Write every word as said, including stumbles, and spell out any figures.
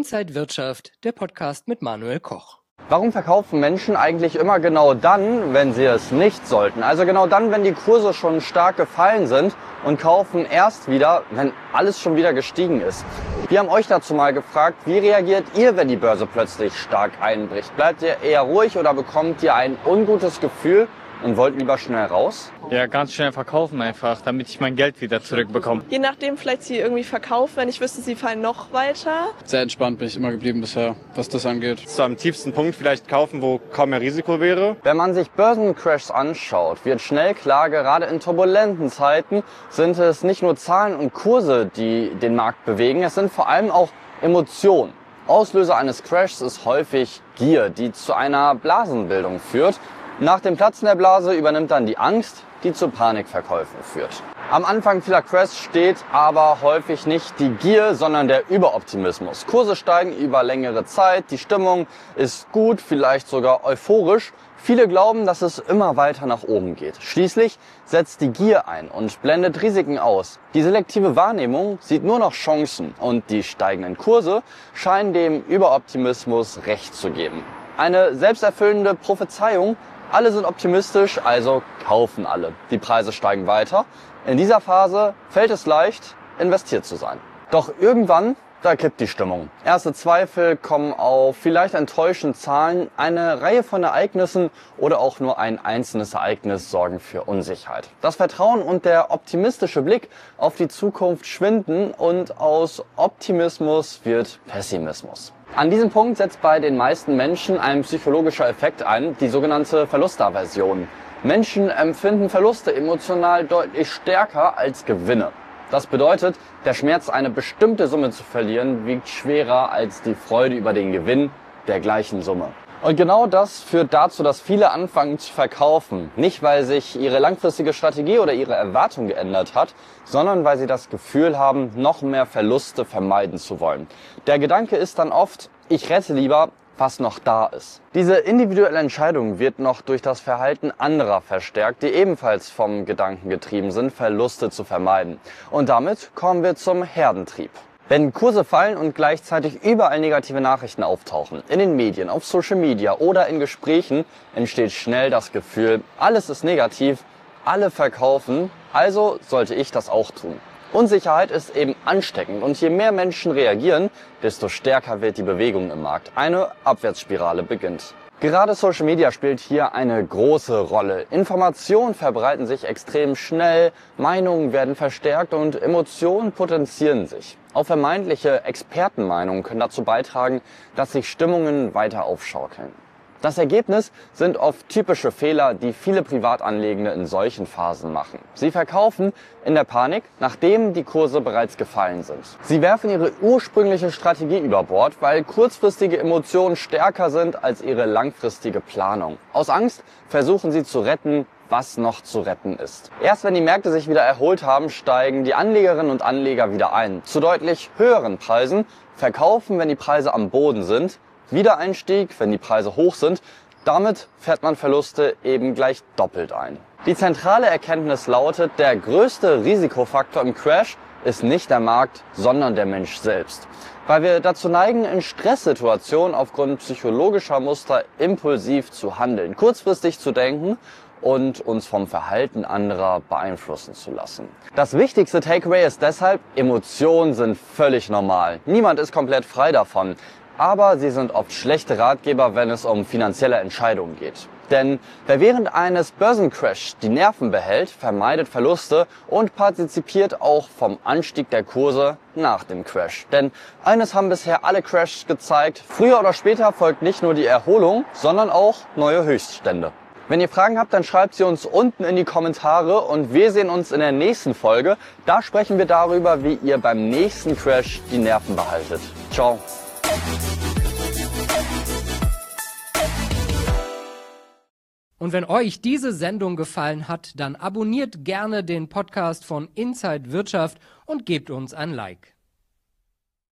Inside Wirtschaft, der Podcast mit Manuel Koch. Warum verkaufen Menschen eigentlich immer genau dann, wenn sie es nicht sollten? Also genau dann, wenn die Kurse schon stark gefallen sind, und kaufen erst wieder, wenn alles schon wieder gestiegen ist. Wir haben euch dazu mal gefragt, wie reagiert ihr, wenn die Börse plötzlich stark einbricht? Bleibt ihr eher ruhig oder bekommt ihr ein ungutes Gefühl und wollt lieber schnell raus? Ja, ganz schnell verkaufen einfach, damit ich mein Geld wieder zurückbekomme. Je nachdem vielleicht sie irgendwie verkaufen, wenn ich wüsste, sie fallen noch weiter. Sehr entspannt bin ich immer geblieben bisher, was das angeht. Zu am tiefsten Punkt vielleicht kaufen, wo kaum mehr Risiko wäre. Wenn man sich Börsencrashs anschaut, wird schnell klar, gerade in turbulenten Zeiten sind es nicht nur Zahlen und Kurse, die den Markt bewegen, es sind vor allem auch Emotionen. Auslöser eines Crashs ist häufig Gier, die zu einer Blasenbildung führt. Nach dem Platzen der Blase übernimmt dann die Angst, die zu Panikverkäufen führt. Am Anfang vieler Crashs steht aber häufig nicht die Gier, sondern der Überoptimismus. Kurse steigen über längere Zeit, die Stimmung ist gut, vielleicht sogar euphorisch. Viele glauben, dass es immer weiter nach oben geht. Schließlich setzt die Gier ein und blendet Risiken aus. Die selektive Wahrnehmung sieht nur noch Chancen und die steigenden Kurse scheinen dem Überoptimismus Recht zu geben. Eine selbsterfüllende Prophezeiung. Alle sind optimistisch, also kaufen alle. Die Preise steigen weiter. In dieser Phase fällt es leicht, investiert zu sein. Doch irgendwann, da kippt die Stimmung. Erste Zweifel kommen auf, vielleicht enttäuschen Zahlen. Eine Reihe von Ereignissen oder auch nur ein einzelnes Ereignis sorgen für Unsicherheit. Das Vertrauen und der optimistische Blick auf die Zukunft schwinden und aus Optimismus wird Pessimismus. An diesem Punkt setzt bei den meisten Menschen ein psychologischer Effekt ein, die sogenannte Verlustaversion. Menschen empfinden Verluste emotional deutlich stärker als Gewinne. Das bedeutet, der Schmerz, eine bestimmte Summe zu verlieren, wiegt schwerer als die Freude über den Gewinn der gleichen Summe. Und genau das führt dazu, dass viele anfangen zu verkaufen. Nicht, weil sich ihre langfristige Strategie oder ihre Erwartung geändert hat, sondern weil sie das Gefühl haben, noch mehr Verluste vermeiden zu wollen. Der Gedanke ist dann oft, ich rette lieber, was noch da ist. Diese individuelle Entscheidung wird noch durch das Verhalten anderer verstärkt, die ebenfalls vom Gedanken getrieben sind, Verluste zu vermeiden. Und damit kommen wir zum Herdentrieb. Wenn Kurse fallen und gleichzeitig überall negative Nachrichten auftauchen, in den Medien, auf Social Media oder in Gesprächen, entsteht schnell das Gefühl, alles ist negativ, alle verkaufen, also sollte ich das auch tun. Unsicherheit ist eben ansteckend und je mehr Menschen reagieren, desto stärker wird die Bewegung im Markt. Eine Abwärtsspirale beginnt. Gerade Social Media spielt hier eine große Rolle. Informationen verbreiten sich extrem schnell, Meinungen werden verstärkt und Emotionen potenzieren sich. Auch vermeintliche Expertenmeinungen können dazu beitragen, dass sich Stimmungen weiter aufschaukeln. Das Ergebnis sind oft typische Fehler, die viele Privatanlegende in solchen Phasen machen. Sie verkaufen in der Panik, nachdem die Kurse bereits gefallen sind. Sie werfen ihre ursprüngliche Strategie über Bord, weil kurzfristige Emotionen stärker sind als ihre langfristige Planung. Aus Angst versuchen sie zu retten, was noch zu retten ist. Erst wenn die Märkte sich wieder erholt haben, steigen die Anlegerinnen und Anleger wieder ein. Zu deutlich höheren Preisen, verkaufen, wenn die Preise am Boden sind, Wiedereinstieg, wenn die Preise hoch sind. Damit fährt man Verluste eben gleich doppelt ein. Die zentrale Erkenntnis lautet, der größte Risikofaktor im Crash ist nicht der Markt, sondern der Mensch selbst. Weil wir dazu neigen, in Stresssituationen aufgrund psychologischer Muster impulsiv zu handeln, kurzfristig zu denken und uns vom Verhalten anderer beeinflussen zu lassen. Das wichtigste Takeaway ist deshalb, Emotionen sind völlig normal. Niemand ist komplett frei davon. Aber sie sind oft schlechte Ratgeber, wenn es um finanzielle Entscheidungen geht. Denn wer während eines Börsencrashs die Nerven behält, vermeidet Verluste und partizipiert auch vom Anstieg der Kurse nach dem Crash. Denn eines haben bisher alle Crashs gezeigt, früher oder später folgt nicht nur die Erholung, sondern auch neue Höchststände. Wenn ihr Fragen habt, dann schreibt sie uns unten in die Kommentare und wir sehen uns in der nächsten Folge. Da sprechen wir darüber, wie ihr beim nächsten Crash die Nerven behaltet. Ciao. Und wenn euch diese Sendung gefallen hat, dann abonniert gerne den Podcast von Inside Wirtschaft und gebt uns ein Like.